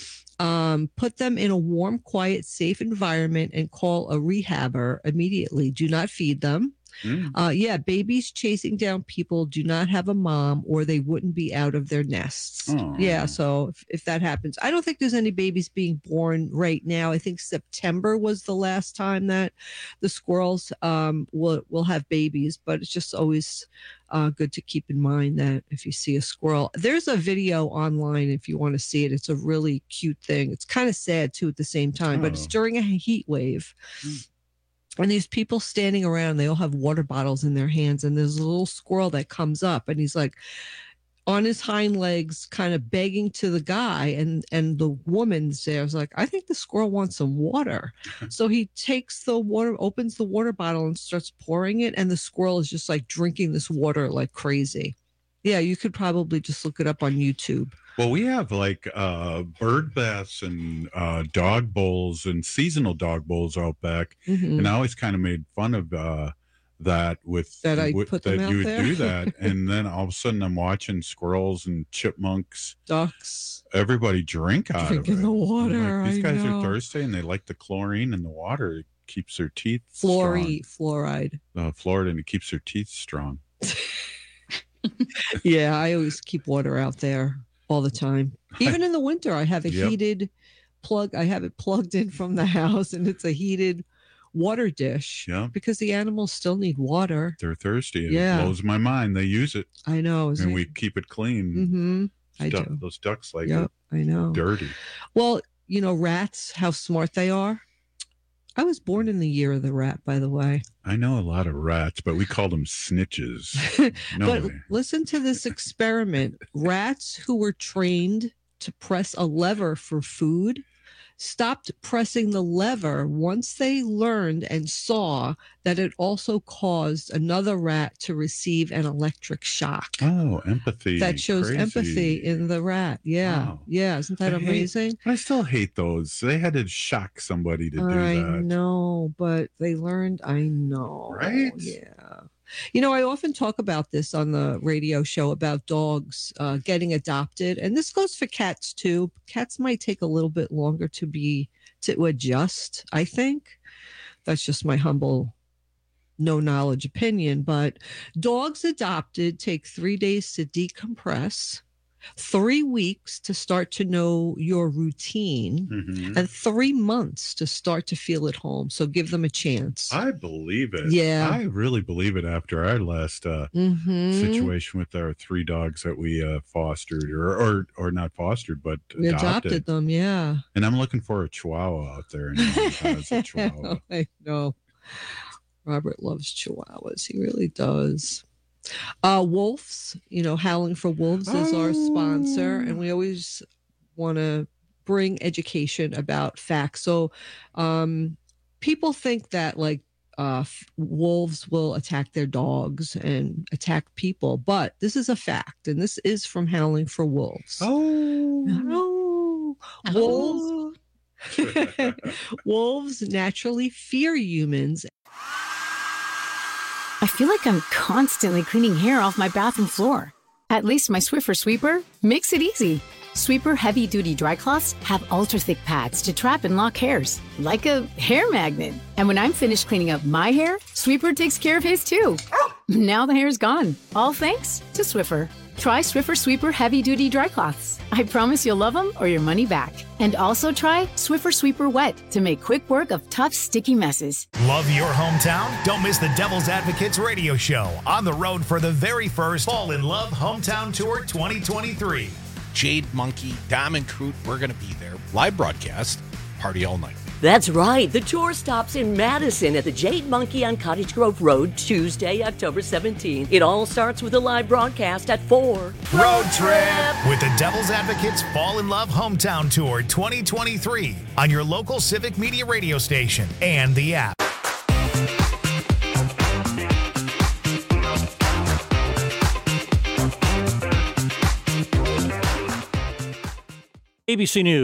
Um, put them in a warm, quiet, safe environment and call a rehabber immediately. Do not feed them. Mm. Uh, yeah, babies chasing down people do not have a mom or they wouldn't be out of their nests. Oh. Yeah, so if, if that happens, I don't think there's any babies being born right now. I think September was the last time that the squirrels um, will, will have babies, but it's just always uh, good to keep in mind that if you see a squirrel, there's a video online if you want to see it. It's a really cute thing. It's kind of sad too at the same time, oh. but it's during a heat wave. Mm. And these people standing around, they all have water bottles in their hands. And there's a little squirrel that comes up and he's like on his hind legs, kind of begging to the guy. And, and the woman's there was like, I think the squirrel wants some water. So he takes the water, opens the water bottle and starts pouring it. And the squirrel is just like drinking this water like crazy. Yeah, you could probably just look it up on YouTube. Well, we have like uh, bird baths and uh, dog bowls and seasonal dog bowls out back. Mm-hmm. And I always kind of made fun of uh, that with that I with, put that them out you would there. do that. And then all of a sudden I'm watching squirrels and chipmunks, ducks, everybody drink out drinking of it. the water. Like, these I guys know. are thirsty and they like the chlorine in the water. It keeps their teeth Fluoride, fluoride. Uh, fluoride, and it keeps their teeth strong. Yeah, I always keep water out there all the time. Even in the winter, I have a yep. heated plug. I have it plugged in from the house, and it's a heated water dish. Yeah, because the animals still need water. They're thirsty. It yeah. blows my mind. They use it. I know, and it? we keep it clean. Mm-hmm. I Duck, do. Those ducks like yep, it. I know. Dirty. Well, you know, rats. How smart they are. I was born in the year of the rat, by the way. I know a lot of rats, but we call them snitches. No but way. Listen to this experiment. Rats who were trained to press a lever for food stopped pressing the lever once they learned and saw that it also caused another rat to receive an electric shock. Oh, empathy. That shows Crazy. empathy in the rat. Yeah. Wow. Yeah. Isn't that I amazing? Hate, I still hate those. They had to shock somebody to do I that. I know, but they learned. I know. Right? Yeah. You know, I often talk about this on the radio show about dogs uh, getting adopted. And this goes for cats, too. Cats might take a little bit longer to be to adjust, I think. That's just my humble, no knowledge opinion. But dogs adopted take three days to decompress, three weeks to start to know your routine, mm-hmm. and three months to start to feel at home. So give them a chance. I believe it. Yeah. I really believe it after our last uh, mm-hmm. situation with our three dogs that we uh, fostered or, or or not fostered, but we adopted. adopted them. Yeah. And I'm looking for a Chihuahua out there. And has a Chihuahua. I know. Robert loves Chihuahuas. He really does. Uh, Wolves, you know, Howling for Wolves is our sponsor, and we always want to bring education about facts. So um, people think that like uh, f- wolves will attack their dogs and attack people, but this is a fact, and this is from Howling for Wolves. Oh, oh. Wolves. Wolves naturally fear humans. I feel like I'm constantly cleaning hair off my bathroom floor. At least my Swiffer sweeper makes it easy. Sweeper Heavy Duty Dry Cloths have ultra thick pads to trap and lock hairs, like a hair magnet. And when I'm finished cleaning up my hair, Sweeper takes care of his too. Now the hair's gone, all thanks to Swiffer. Try Swiffer Sweeper Heavy Duty Dry Cloths. I promise you'll love them or your money back. And also try Swiffer Sweeper Wet to make quick work of tough, sticky messes. Love your hometown? Don't miss the Devil's Advocates radio show on the road for the very first Fall in Love Hometown Tour twenty twenty-three. Jade Monkey, Diamond Crute, we're going to be there. Live broadcast, party all night. That's right. The tour stops in Madison at the Jade Monkey on Cottage Grove Road, Tuesday, October seventeenth. It all starts with a live broadcast at four. Road trip with the Devil's Advocates Fall in Love Hometown Tour twenty twenty-three on your local Civic Media radio station and the app. A B C News.